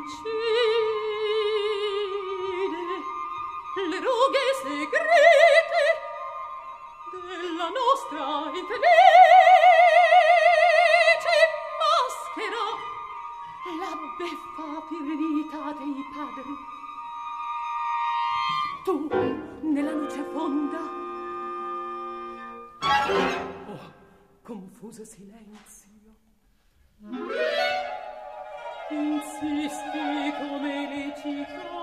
incide le rughe segrete della nostra infelice maschera, la beffa pirita dei padri. Tu nella luce fonda, oh, confuso silenzio, insisti come le cicale